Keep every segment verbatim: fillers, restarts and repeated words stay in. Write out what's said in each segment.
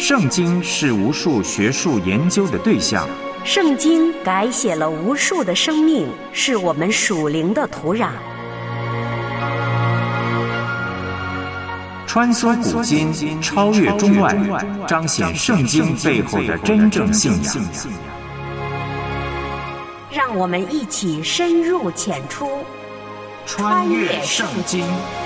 圣经是无数学术研究的对象， 圣经改写了无数的生命，是我们属灵的土壤。 穿梭古今，超越中外，彰显圣经背后的真正信仰。 让我们一起深入浅出， 穿越圣经。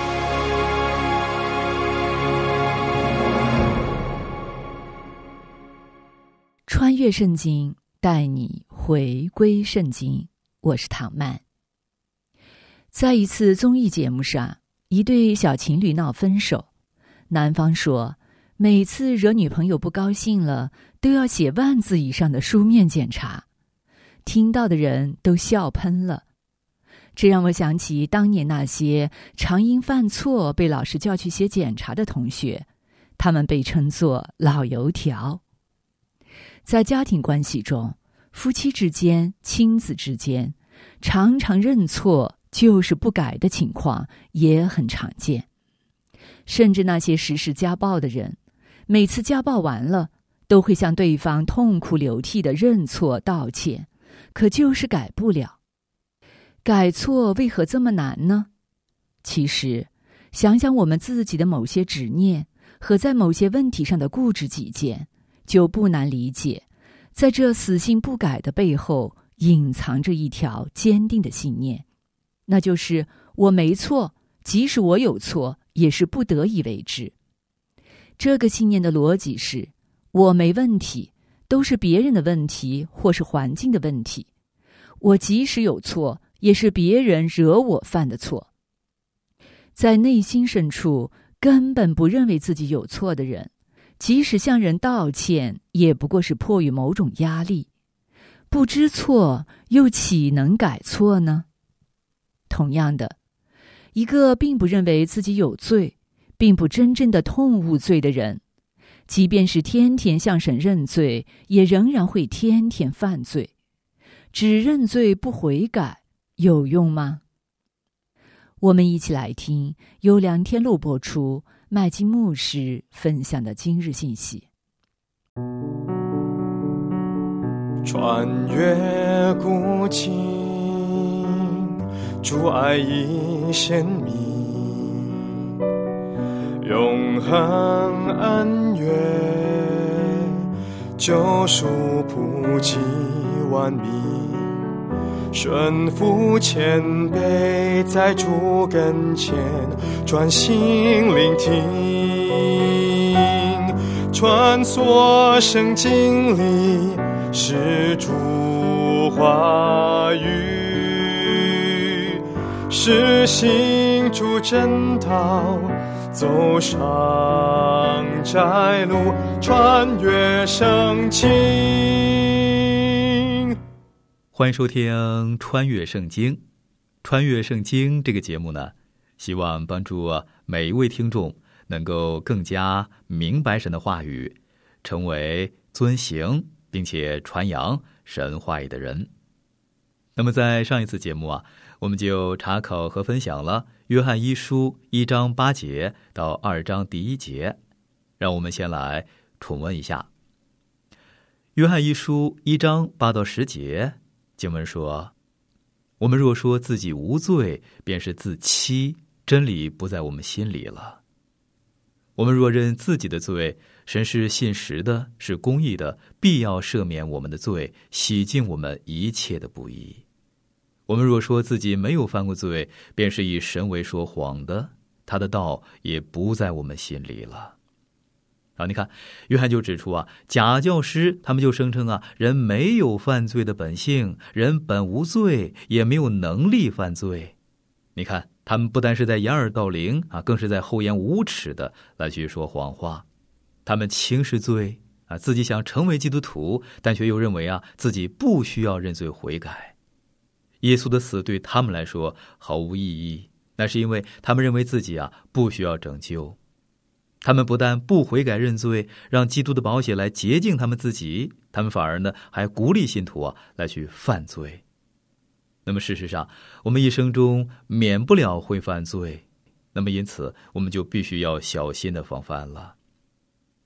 穿越圣经，带你回归圣经。我是唐曼。在一次综艺节目上，一对小情侣闹分手，男方说每次惹女朋友不高兴了，都要写万字以上的书面检查，听到的人都笑喷了。这让我想起当年那些常因犯错被老师叫去写检查的同学，他们被称作老油条。在家庭关系中，夫妻之间、亲子之间，常常认错就是不改的情况也很常见。甚至那些实施家暴的人，每次家暴完了，都会向对方痛哭流涕地认错道歉，可就是改不了。改错为何这么难呢？其实，想想我们自己的某些执念和在某些问题上的固执己见，就不难理解，在这死性不改的背后，隐藏着一条坚定的信念，那就是我没错，即使我有错，也是不得已为之。这个信念的逻辑是，我没问题，都是别人的问题或是环境的问题。我即使有错，也是别人惹我犯的错。在内心深处，根本不认为自己有错的人，即使向人道歉，也不过是迫于某种压力。不知错，又岂能改错呢？同样的，一个并不认为自己有罪，并不真正的痛恶罪的人，即便是天天向神认罪，也仍然会天天犯罪。只认罪不悔改，有用吗？我们一起来听由梁天禄播出麦金牧师分享的今日信息。 穿越古今，主爱已显明，永恒恩怨，救赎普及万民，顺服谦卑，在主跟前专心聆听，穿梭圣经里是主话语，是行主真道，走上窄路，穿越圣经。 欢迎收听穿越圣经。穿越圣经这个节目呢，希望帮助每一位听众能够更加明白神的话语，成为遵行并且传扬神话语的人。那么在上一次节目啊，我们就查考和分享了约翰一书一章八节到二章第一节，让我们先来重温一下。约翰一书一章八到十节，经文说：我们若说自己无罪，便是自欺，真理不在我们心里了。我们若认自己的罪，神是信实的，是公义的，必要赦免我们的罪，洗净我们一切的不义。我们若说自己没有犯过罪，便是以神为说谎的，他的道也不在我们心里了。然后你看，约翰就指出啊，假教师他们就声称啊，人没有犯罪的本性，人本无罪，也没有能力犯罪。你看，他们不单是在掩耳盗铃啊，更是在厚颜无耻的来去说谎话。他们轻视罪啊，自己想成为基督徒，但却又认为啊，自己不需要认罪悔改。耶稣的死对他们来说毫无意义，那是因为他们认为自己啊不需要拯救。他们不但不悔改认罪，让基督的宝血来洁净他们自己，他们反而呢还鼓励信徒啊来去犯罪。那么事实上，我们一生中免不了会犯罪，那么因此我们就必须要小心的防范了。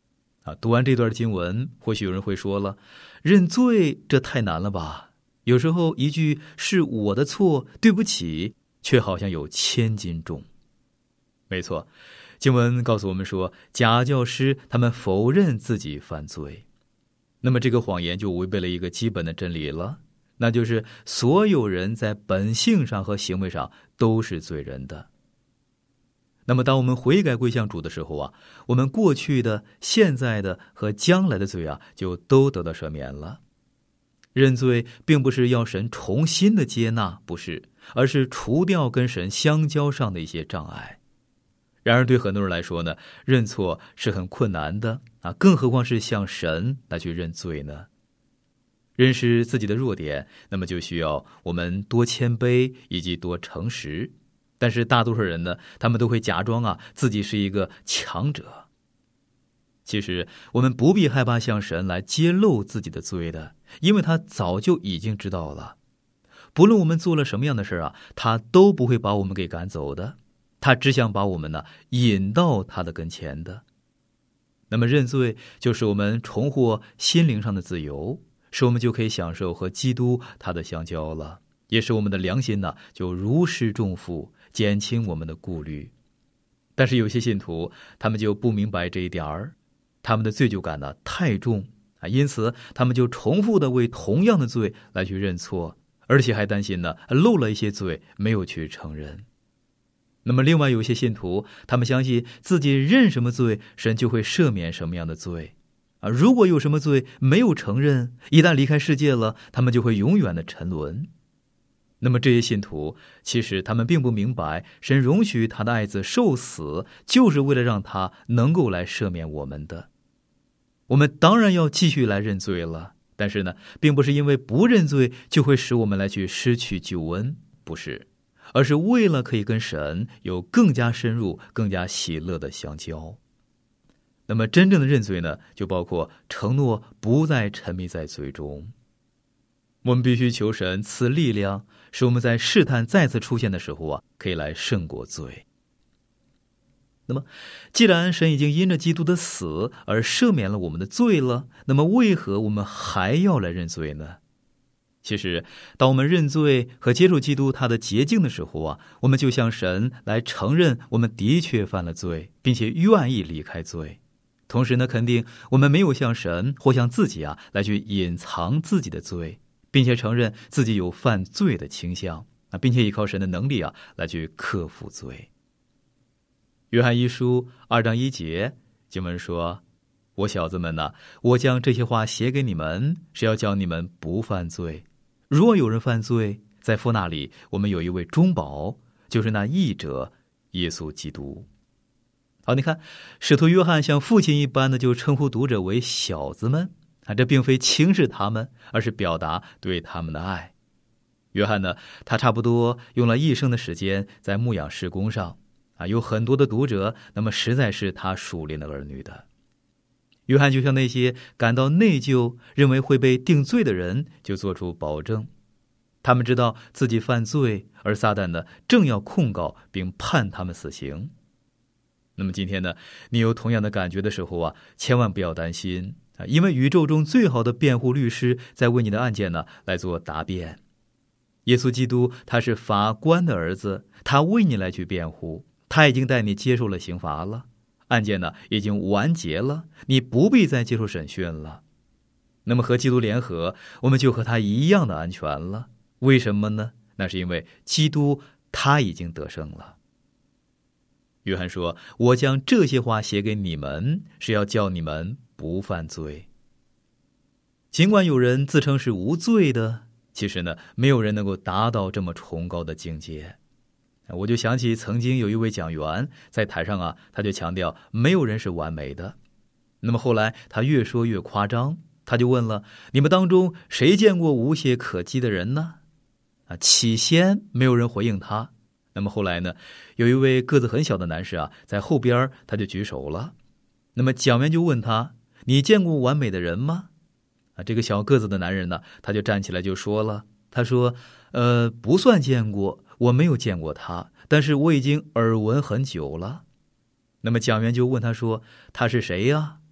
啊，读完这段经文，或许有人会说了，认罪这太难了吧？有时候一句是我的错，对不起，却好像有千斤重。没错，经文告诉我们说，假教师他们否认自己犯罪，那么这个谎言就违背了一个基本的真理了，那就是所有人在本性上和行为上都是罪人的。那么当我们悔改归向主的时候啊，我们过去的、现在的和将来的罪啊，就都得到赦免了。认罪并不是要神重新的接纳，不是，而是除掉跟神相交上的一些障碍。然而对很多人来说呢，认错是很困难的啊，更何况是向神来去认罪呢？认识自己的弱点，那么就需要我们多谦卑以及多诚实。但是大多数人呢，他们都会假装啊自己是一个强者。其实我们不必害怕向神来揭露自己的罪的，因为他早就已经知道了。不论我们做了什么样的事啊，他都不会把我们给赶走的，他只想把我们呢引到他的跟前的。那么认罪就是我们重获心灵上的自由，使我们就可以享受和基督他的相交了，也使我们的良心呢就如释重负，减轻我们的顾虑。但是有些信徒他们就不明白这一点儿，他们的罪疚感呢太重啊，因此他们就重复的为同样的罪来去认错，而且还担心呢漏了一些罪没有去承认。那么另外有些信徒，他们相信自己认什么罪，神就会赦免什么样的罪啊。如果有什么罪没有承认，一旦离开世界了，他们就会永远的沉沦。那么这些信徒，其实他们并不明白，神容许他的爱子受死，就是为了让他能够来赦免我们的。我们当然要继续来认罪了，但是呢，并不是因为不认罪就会使我们来去失去救恩，不是，而是为了可以跟神有更加深入、更加喜乐的相交。那么真正的认罪呢，就包括承诺不再沉迷在罪中。我们必须求神赐力量，使我们在试探再次出现的时候啊，可以来胜过罪。那么既然神已经因着基督的死而赦免了我们的罪了，那么为何我们还要来认罪呢？其实当我们认罪和接受基督他的洁净的时候啊，我们就向神来承认我们的确犯了罪，并且愿意离开罪。同时呢，肯定我们没有向神或向自己啊来去隐藏自己的罪，并且承认自己有犯罪的倾向啊，并且依靠神的能力啊来去克服罪。约翰一书二章一节经文说，我小子们哪，我将这些话写给你们，是要叫你们不犯罪。若有人犯罪，在父那里我们有一位中保，就是那义者耶稣基督。好，你看使徒约翰像父亲一般的就称呼读者为小子们啊，这并非轻视他们，而是表达对他们的爱。约翰呢，他差不多用了一生的时间在牧养事工上啊，有很多的读者，那么实在是他属灵的儿女的。约翰就像那些感到内疚、认为会被定罪的人，就做出保证。他们知道自己犯罪，而撒旦呢，正要控告并判他们死刑。那么今天呢，你有同样的感觉的时候啊，千万不要担心啊，因为宇宙中最好的辩护律师在为你的案件呢来做答辩。耶稣基督他是法官的儿子，他为你来去辩护，他已经带你接受了刑罚了。案件呢已经完结了，你不必再接受审讯了。那么和基督联合，我们就和他一样的安全了。为什么呢？那是因为基督他已经得胜了。约翰说，我将这些话写给你们，是要叫你们不犯罪。尽管有人自称是无罪的，其实呢，没有人能够达到这么崇高的境界。我就想起曾经有一位讲员在台上啊，他就强调没有人是完美的。那么后来他越说越夸张，他就问了，你们当中谁见过无懈可击的人呢？啊，起先没有人回应他。那么后来呢，有一位个子很小的男士啊，在后边他就举手了。那么讲员就问他，你见过完美的人吗？啊，这个小个子的男人呢，他就站起来就说了，他说呃，不算见过，我没有见过他，但是我已经耳闻很久了。那么讲员就问他说，他是谁呀？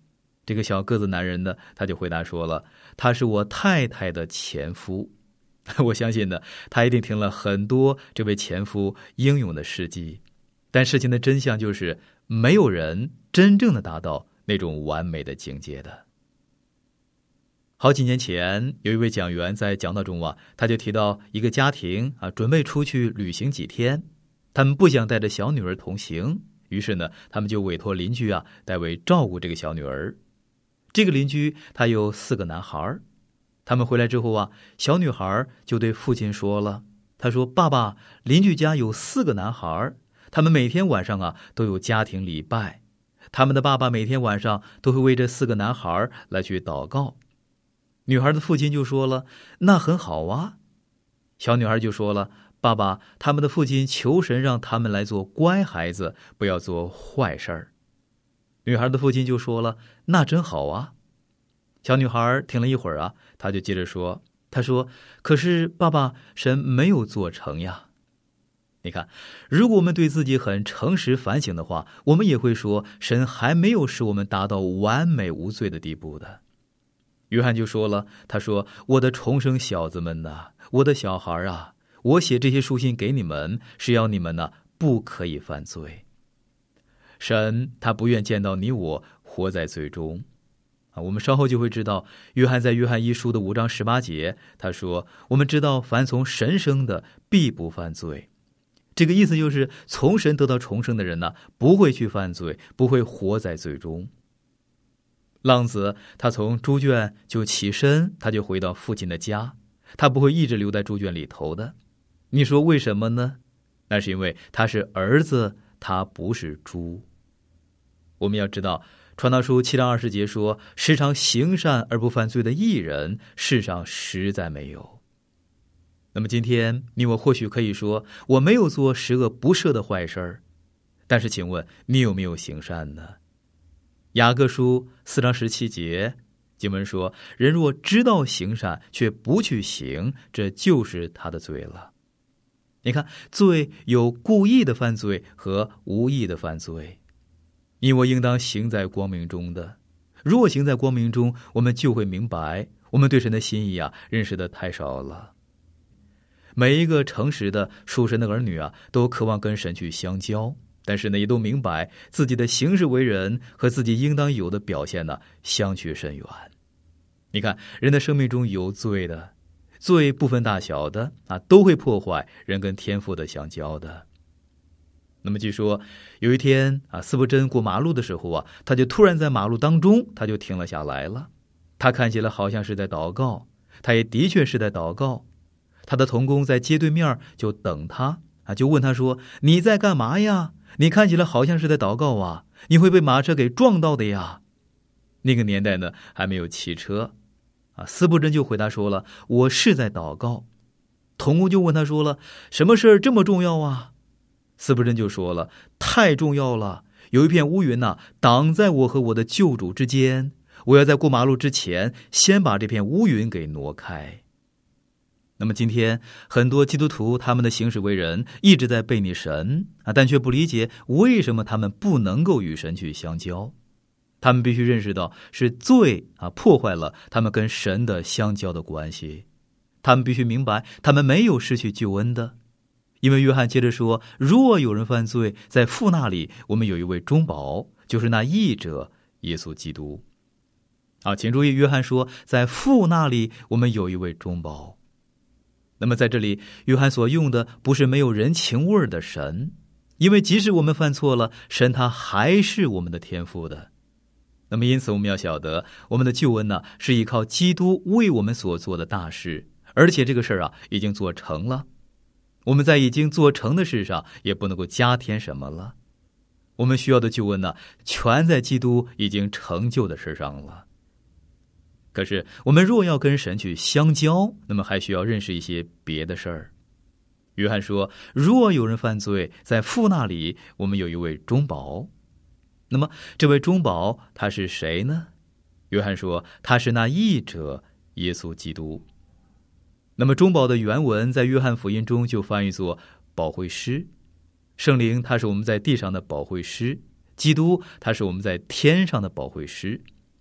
这个小个子男人呢，他就回答说了，他是我太太的前夫。我相信呢，他一定听了很多这位前夫英勇的事迹，但事情的真相就是，没有人真正的达到那种完美的境界的。好几年前，有一位讲员在讲道中啊，他就提到一个家庭啊，准备出去旅行几天，他们不想带着小女儿同行，于是呢，他们就委托邻居啊，代为照顾这个小女儿。这个邻居他有四个男孩，他们回来之后啊，小女孩就对父亲说了，他说：“爸爸，邻居家有四个男孩，他们每天晚上啊都有家庭礼拜，他们的爸爸每天晚上都会为这四个男孩来去祷告。”女孩的父亲就说了：“那很好啊。”小女孩就说了：“爸爸，他们的父亲求神让他们来做乖孩子，不要做坏事儿。”女孩的父亲就说了：“那真好啊。”小女孩听了一会儿啊，她就接着说：“她说，可是爸爸，神没有做成呀。”你看，如果我们对自己很诚实反省的话，我们也会说，神还没有使我们达到完美无罪的地步的。约翰就说了，他说：“我的重生小子们呐，我的小孩啊，我写这些书信给你们，是要你们呢不可以犯罪。神他不愿见到你我活在罪中。”啊，我们稍后就会知道，约翰在约翰一书的五章十八节，他说：“我们知道，凡从神生的，必不犯罪。”这个意思就是，从神得到重生的人呢，不会去犯罪，不会活在罪中。浪子他从猪圈就起身，他就回到父亲的家，他不会一直留在猪圈里头的。你说为什么呢？那是因为他是儿子，他不是猪。我们要知道，传道书七章二十节说：“时常行善而不犯罪的义人，世上实在没有。”那么今天你我或许可以说，我没有做十恶不赦的坏事儿，但是请问你有没有行善呢？雅各书四章十七节经文说：“人若知道行善却不去行，这就是他的罪了。”你看，罪有故意的犯罪和无意的犯罪，你我应当行在光明中的。如果行在光明中，我们就会明白，我们对神的心意啊认识的太少了。每一个诚实的属神的儿女啊，都渴望跟神去相交，但是呢，也都明白自己的行事为人和自己应当有的表现呢，相去甚远。你看，人的生命中有罪的，罪不分大小的啊，都会破坏人跟天父的相交的。那么据说有一天啊，司布真过马路的时候啊，他就突然在马路当中，他就停了下来了。他看起来好像是在祷告，他也的确是在祷告。他的同工在街对面就等他啊，就问他说：“你在干嘛呀？你看起来好像是在祷告啊，你会被马车给撞到的呀。”那个年代呢，还没有汽车啊。司布真就回答说了：“我是在祷告。”同工就问他说了：“什么事儿这么重要啊？”司布真就说了：“太重要了，有一片乌云呐、啊，挡在我和我的救主之间，我要在过马路之前，先把这片乌云给挪开。”那么今天很多基督徒他们的行事为人一直在背逆神啊，但却不理解为什么他们不能够与神去相交。他们必须认识到是罪啊破坏了他们跟神的相交的关系。他们必须明白他们没有失去救恩的，因为约翰接着说：“若有人犯罪，在父那里我们有一位中保，就是那义者耶稣基督。”啊，请注意，约翰说在父那里我们有一位中保。那么在这里，约翰所用的不是没有人情味的神，因为即使我们犯错了，神他还是我们的天父的。那么因此我们要晓得，我们的救恩呢，是依靠基督为我们所做的大事，而且这个事儿啊已经做成了。我们在已经做成的事上也不能够加添什么了。我们需要的救恩呢，全在基督已经成就的事上了。可是我们若要跟神去相交，那么还需要认识一些别的事儿。约翰说：“若有人犯罪，在父那里我们有一位中保。”那么这位中保他是谁呢？约翰说他是那义者耶稣基督。那么中保的原文在约翰福音中就翻译作保惠师。圣灵他是我们在地上的保惠师，基督他是我们在天上的保惠师。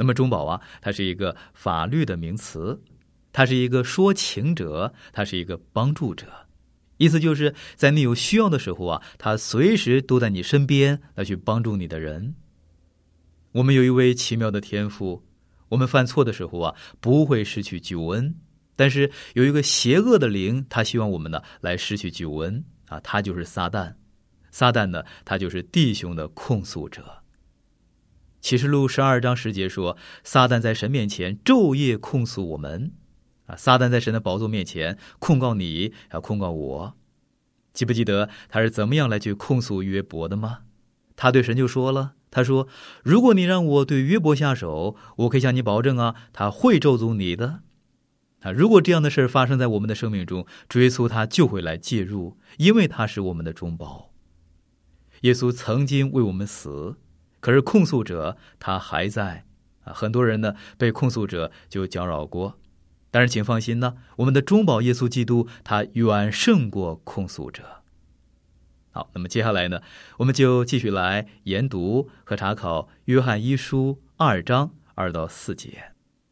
那么中保啊，它是一个法律的名词，它是一个说情者，它是一个帮助者。意思就是在你有需要的时候啊，他随时都在你身边来去帮助你的人。我们有一位奇妙的天父，我们犯错的时候啊，不会失去救恩，但是有一个邪恶的灵，他希望我们呢来失去救恩啊，他就是撒旦。撒旦呢，他就是弟兄的控诉者。启示录十二章十节说，撒旦在神面前昼夜控诉我们啊，撒旦在神的宝座面前控告你，要控告我。记不记得他是怎么样来去控诉约伯的吗？他对神就说了，他说，如果你让我对约伯下手，我可以向你保证啊，他会咒诅你的啊。如果这样的事发生在我们的生命中，主耶稣他就会来介入，因为他是我们的中保。耶稣曾经为我们死，可是控诉者他还在啊。很多人呢被控诉者就搅扰过，但是请放心呢，我们的中保耶稣基督他远胜过控诉者。好，那么接下来呢，我们就继续来研读和查考约翰一书二章二到四节。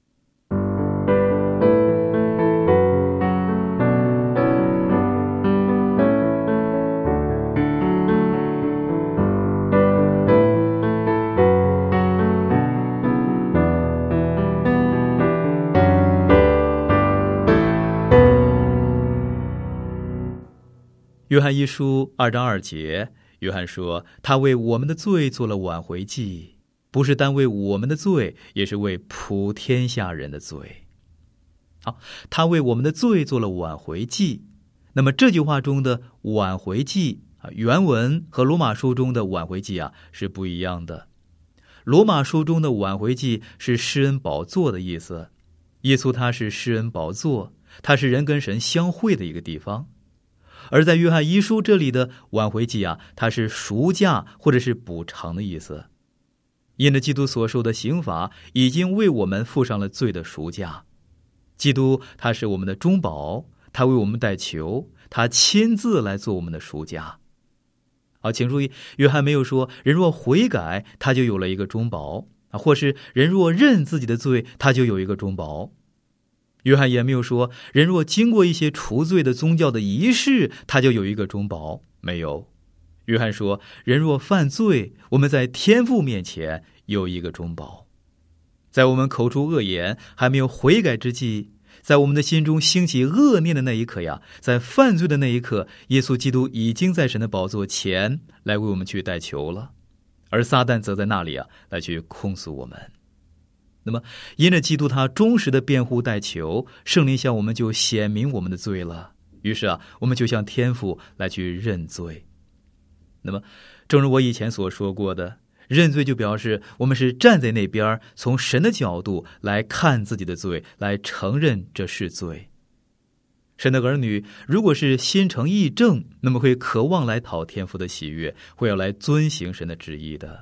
约翰一书二章二节，约翰说，他为我们的罪做了挽回祭，不是单为我们的罪，也是为普天下人的罪。好，他为我们的罪做了挽回祭。那么这句话中的挽回祭啊，原文和罗马书中的挽回祭啊是不一样的。罗马书中的挽回祭是施恩宝座的意思，耶稣他是施恩宝座，他是人跟神相会的一个地方。而在约翰一书这里的挽回祭啊，它是赎价或者是补偿的意思。因着基督所受的刑罚已经为我们付上了罪的赎价，基督他是我们的中保，他为我们代求，他亲自来做我们的赎价。好，请注意，约翰没有说人若悔改他就有了一个中保啊，或是人若认自己的罪他就有一个中保。约翰也没有说人若经过一些除罪的宗教的仪式他就有一个中保，没有。约翰说人若犯罪，我们在天父面前有一个中保。在我们口出恶言还没有悔改之际，在我们的心中兴起恶念的那一刻呀，在犯罪的那一刻，耶稣基督已经在神的宝座前来为我们去代求了，而撒旦则在那里啊来去控诉我们。那么因着基督他忠实的辩护代求，圣灵向我们就显明我们的罪了，于是啊我们就向天父来去认罪。那么正如我以前所说过的，认罪就表示我们是站在那边，从神的角度来看自己的罪，来承认这是罪。神的儿女如果是心诚意正，那么会渴望来讨天父的喜悦，会要来遵行神的旨意的。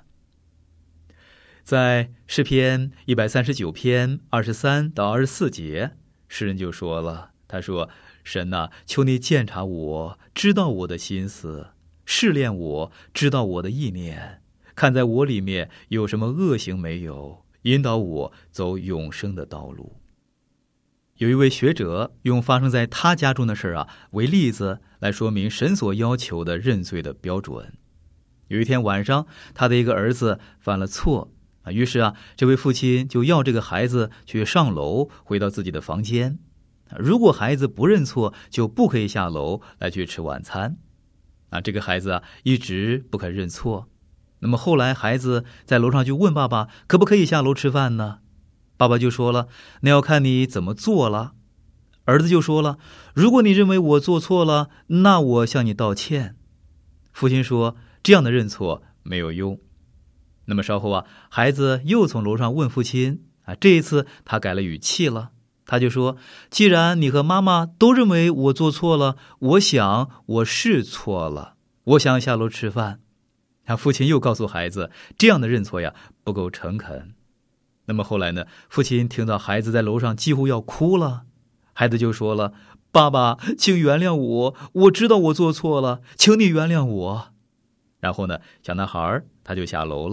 在诗篇一百三十九篇二十三到二十四节，诗人就说了，他说，神啊，求你鉴察我，知道我的心思，试炼我，知道我的意念，看在我里面有什么恶行没有，引导我走永生的道路。有一位学者用发生在他家中的事啊为例子，来说明神所要求的认罪的标准。有一天晚上，他的一个儿子犯了错，于是啊，这位父亲就要这个孩子去上楼，回到自己的房间。如果孩子不认错，就不可以下楼来去吃晚餐。啊，这个孩子啊一直不肯认错。那么后来孩子在楼上就问爸爸，可不可以下楼吃饭呢？爸爸就说了，那要看你怎么做了。儿子就说了，如果你认为我做错了，那我向你道歉。父亲说，这样的认错没有用。那么稍后啊，孩子又从楼上问父亲啊，这一次他改了语气了，他就说，既然你和妈妈都认为我做错了，我想我是错了，我想下楼吃饭。啊，父亲又告诉孩子，这样的认错呀不够诚恳。那么后来呢，父亲听到孩子在楼上几乎要哭了，孩子就说了，爸爸，请原谅我，我知道我做错了，请你原谅我。然后呢，小男孩他就下楼了，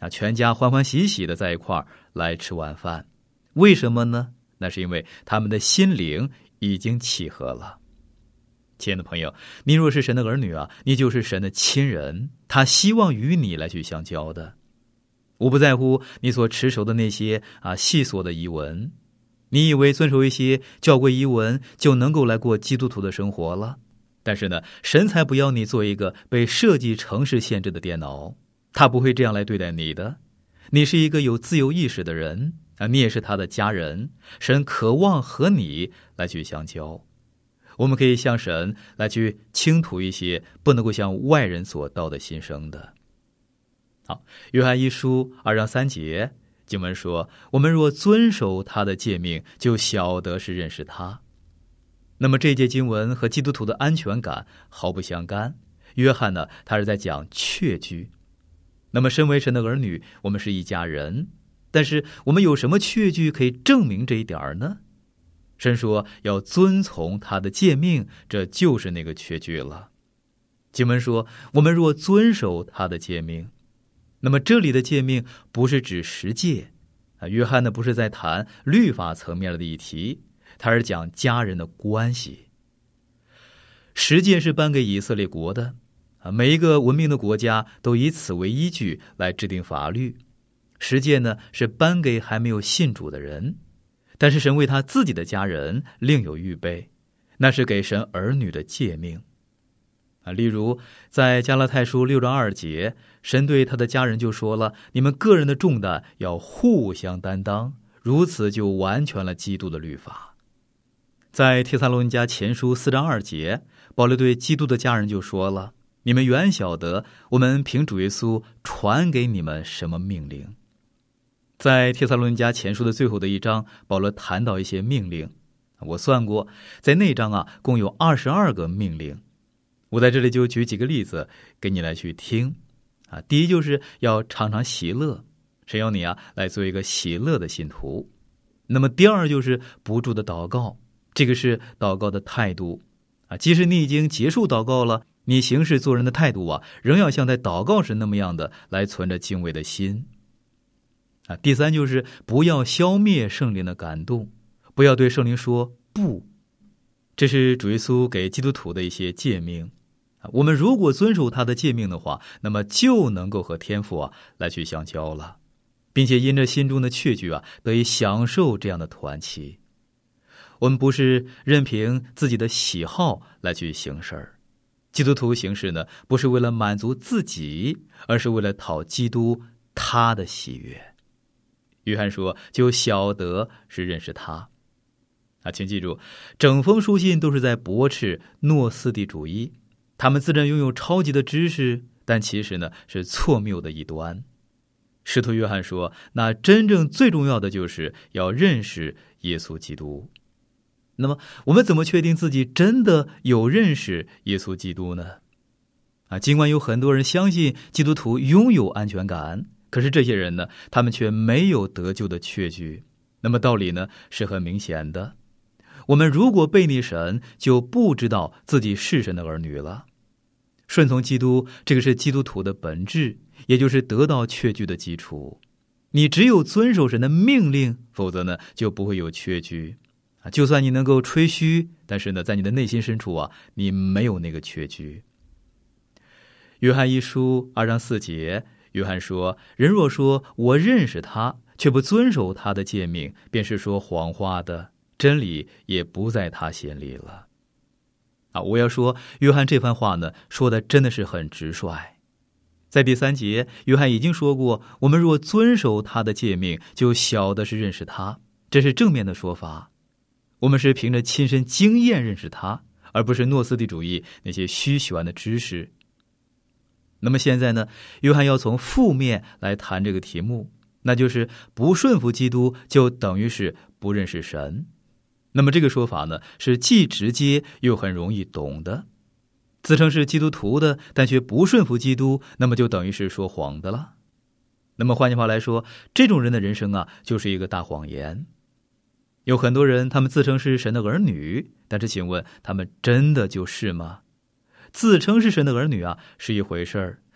啊，全家欢欢喜喜的在一块儿来吃晚饭。为什么呢？那是因为他们的心灵已经契合了。亲爱的朋友，你若是神的儿女啊，你就是神的亲人，他希望与你来去相交的。我不在乎你所持守的那些啊细琐的仪文，你以为遵守一些教规仪文就能够来过基督徒的生活了？但是呢，神才不要你做一个被设计程式限制的电脑，他不会这样来对待你的。你是一个有自由意识的人啊，你也是他的家人，神渴望和你来去相交。我们可以向神来去倾吐一些不能够向外人所道的心声的。好，约翰一书二章三节经文说，我们若遵守他的诫命，就晓得是认识他。那么这节经文和基督徒的安全感毫不相干。约翰呢，他是在讲确据。那么身为神的儿女，我们是一家人，但是我们有什么确据可以证明这一点呢？神说要遵从他的诫命，这就是那个确据了。经文说，我们若遵守他的诫命，那么这里的诫命不是指十诫啊，约翰呢不是在谈律法层面的议题，他是讲家人的关系。十诫是颁给以色列国的啊，每一个文明的国家都以此为依据来制定法律。十诫呢是颁给还没有信主的人，但是神为他自己的家人另有预备，那是给神儿女的诫命啊。例如在加拉太书六章二节，神对他的家人就说了，你们个人的重担要互相担当，如此就完全了基督的律法。在帖撒罗尼迦前书四章二节，保罗对基督的家人就说了，你们原晓得我们凭主耶稣传给你们什么命令。在帖撒罗尼迦前书的最后的一章，保罗谈到一些命令，我算过，在那章啊，共有二十二个命令。我在这里就举几个例子给你来去听啊。第一就是要常常喜乐，神要你啊来做一个喜乐的信徒。那么第二就是不住的祷告，这个是祷告的态度啊。即使你已经结束祷告了，你行事做人的态度啊，仍要像在祷告时那么样的来存着敬畏的心啊。第三就是不要消灭圣灵的感动，不要对圣灵说不，这是主耶稣给基督徒的一些诫命。我们如果遵守他的诫命的话，那么就能够和天父啊来去相交了，并且因着心中的确据啊，得以享受这样的团契。我们不是任凭自己的喜好来去行事儿，基督徒行事呢，不是为了满足自己，而是为了讨基督他的喜悦。约翰说，就晓得是认识他啊，请记住，整封书信都是在驳斥诺斯底主义，他们自认拥有超级的知识，但其实呢是错谬的一端。使徒约翰说，那真正最重要的就是要认识耶稣基督。那么我们怎么确定自己真的有认识耶稣基督呢？啊，尽管有很多人相信基督徒拥有安全感，可是这些人呢，他们却没有得救的确据。那么道理呢是很明显的，我们如果背逆神，就不知道自己是神的儿女了。顺从基督，这个是基督徒的本质，也就是得到确据的基础。你只有遵守神的命令，否则呢就不会有确据啊。就算你能够吹嘘，但是呢在你的内心深处啊，你没有那个确据。约翰一书二章四节，约翰说，人若说我认识他，却不遵守他的诫命，便是说谎话的，真理也不在他心里了啊。我要说约翰这番话呢，说的真的是很直率。在第三节，约翰已经说过，我们若遵守他的诫命，就晓得是认识他，这是正面的说法。我们是凭着亲身经验认识他，而不是诺斯底主义那些虚玄的知识。那么现在呢，约翰要从负面来谈这个题目，那就是不顺服基督就等于是不认识神。那么这个说法呢，是既直接又很容易懂的。自称是基督徒的，但却不顺服基督，那么就等于是说谎的了。那么换句话来说，这种人的人生啊，就是一个大谎言。有很多人，他们自称是神的儿女，但是请问他们真的就是吗？自称是神的儿女啊是一回事儿，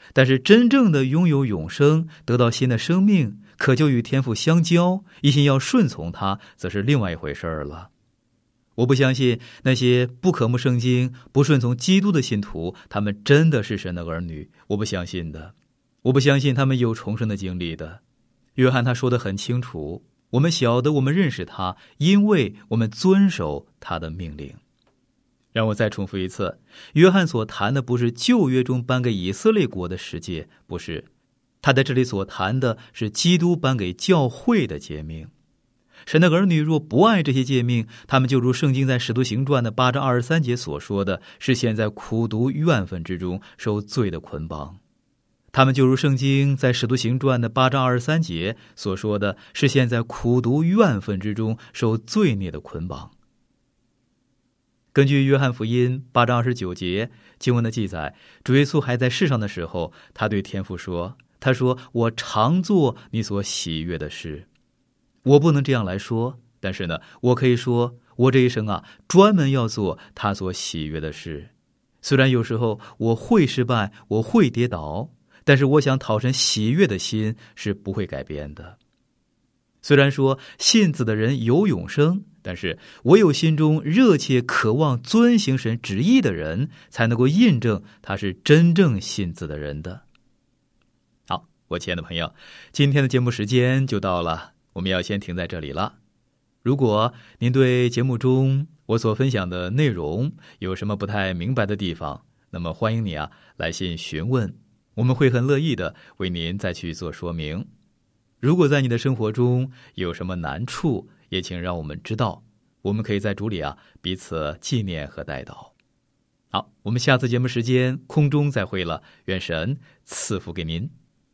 但是真正的拥有永生，得到新的生命，可就与天父相交，一心要顺从他，则是另外一回事儿了。我不相信那些不渴慕圣经、不顺从基督的信徒，他们真的是神的儿女，我不相信的。我不相信他们有重生的经历的。约翰他说得很清楚，我们晓得我们认识他，因为我们遵守他的命令。让我再重复一次，约翰所谈的不是旧约中颁给以色列国的十诫，不是，他在这里所谈的是基督颁给教会的诫命。神的儿女若不爱这些诫命，他们就如圣经在使徒行传的八章二十三节所说的，是陷在苦毒怨愤之中，受罪的捆绑。他们就如圣经在使徒行传的八章二十三节所说的，是陷在苦毒怨愤之中，受罪孽的捆绑。根据约翰福音八章二十九节经文的记载，主耶稣还在世上的时候，他对天父说，他说，我常做你所喜悦的事。我不能这样来说，但是呢，我可以说，我这一生啊，专门要做他所喜悦的事。虽然有时候我会失败，我会跌倒，但是我想讨神喜悦的心是不会改变的。虽然说信子的人有永生，但是唯有心中热切渴望遵行神旨意的人，才能够印证他是真正信子的人的。好，我亲爱的朋友，今天的节目时间就到了，我们要先停在这里了。如果您对节目中我所分享的内容有什么不太明白的地方，那么欢迎你啊来信询问，我们会很乐意的为您再去做说明。如果在你的生活中有什么难处，也请让我们知道，我们可以在主里啊彼此纪念和代祷。好，我们下次节目时间空中再会了，愿神赐福给您。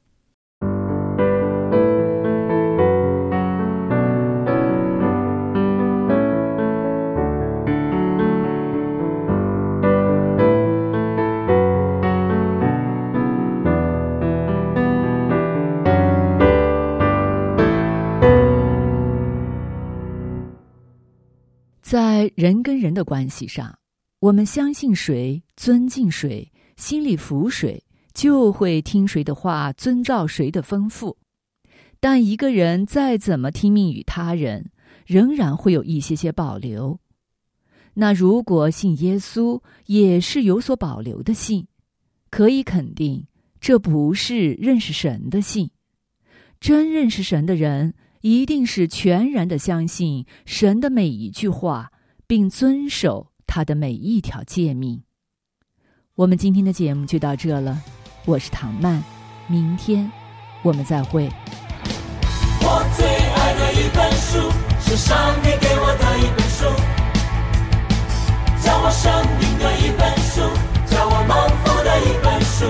在人跟人的关系上，我们相信谁，尊敬谁，心里服谁，就会听谁的话，遵照谁的吩咐。但一个人再怎么听命于他人，仍然会有一些些保留。那如果信耶稣也是有所保留的信，可以肯定这不是认识神的信。真认识神的人一定是全然的相信神的每一句话，并遵守他的每一条诫命。我们今天的节目就到这了，我是唐曼，明天我们再会。 我最爱的一本书，是上帝给我的一本书，教我生命的一本书，教我蒙福的一本书。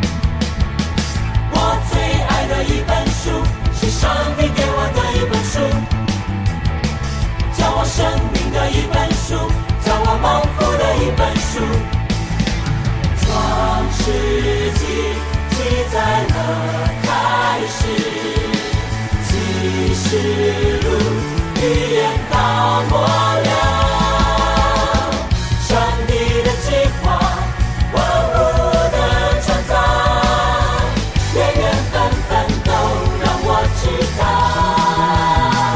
我最爱的一本书，是上帝给我的一本书，教我生命的一本书，教我蒙福的一本书。创世纪记载了开始，启示录预言到末了。上帝的计划，万物的创造，缘缘分分都让我知道。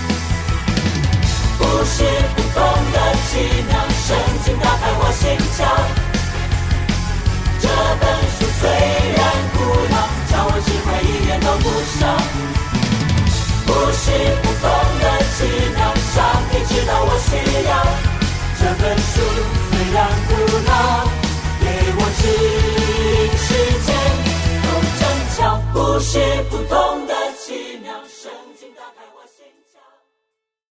不是不同的奇妙，圣经打开我心窍。这本书虽然古老，叫我智慧一点都不少。不是不同的奇妙，上帝知道我需要。这本书虽然古老，给我指引时间，都正巧。不是不同